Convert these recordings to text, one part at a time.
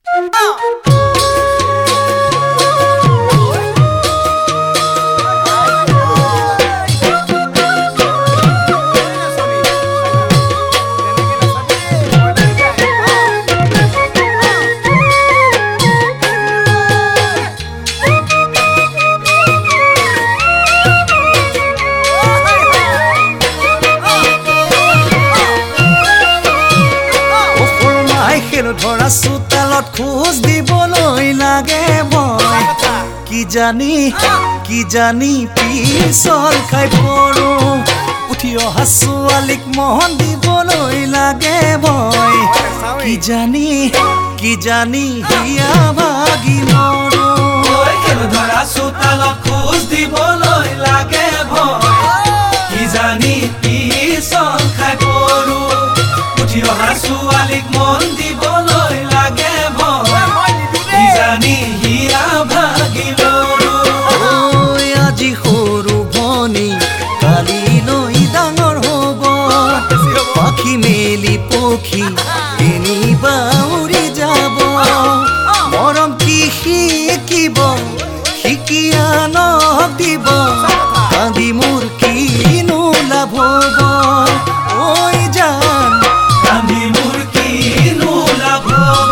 ধৰা চোতালত খোজ দিবলৈ লাগে মই কি জানি পিছল খাই পৰো উঠি অহা ছোৱালীক মন দিবলৈ লাগে মই কি জানি হিয়া ভাগি মৰো ধৰা চোতালত খোজ দিবলৈ লাগে মই কি জানি পিছল খাই পৰো উঠি অহা ছোৱালীক মন দিবলৈ লাগে মই কি জানি হিয়া ভাগি মৰো আজি সৰু ভনী কালিলৈ ডাঙৰ হ'ব পাখি মেলি পক্ষী কেনিবা উৰি যাব মৰম কি শিকিব শিকি আনক দিব কান্দি মোৰ কিনো লাভ হ'ব ঐ জান কান্দি মোৰ কিনো লাভ হ'ব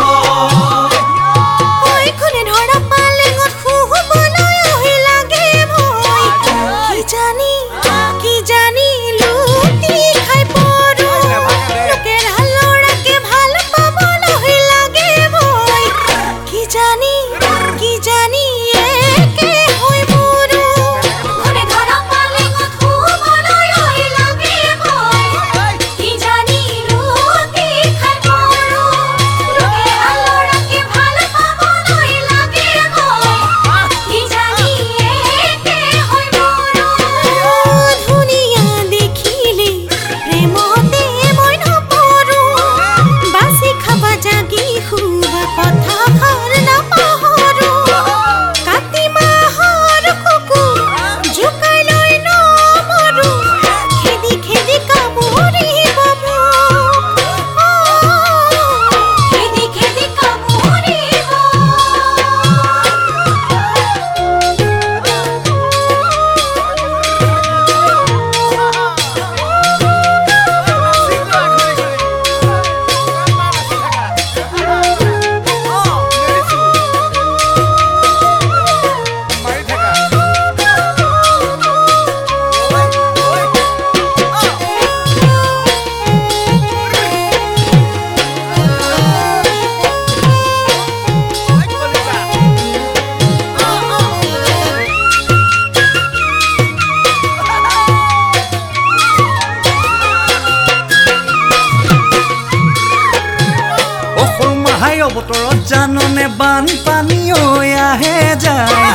বতৰত জাননে বানপানী আহে যায়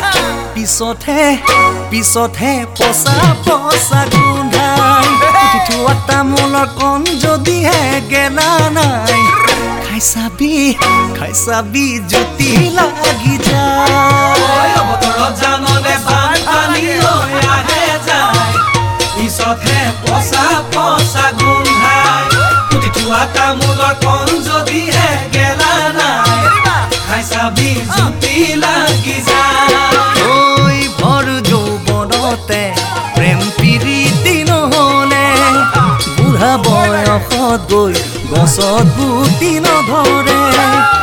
পিছতহে পচা গোন্ধাই উঠি থোৱা তামোলৰ কণ যদিহে গেলা নাই খাই চাবি জুতি লাগি যায় বতৰত জাননে বানপানী আহে যায় পিছতহে পচা গোন্ধাই উঠি থোৱা তামোলৰ কণ যদিহে গেলা নাই খাই চাবি জুতি লাগি যায় ঐ ভৰ যৌৱনতে প্ৰেম প্ৰীতি নহ'লে বুঢ়া বয়সত গৈ গছত গুটি নধৰে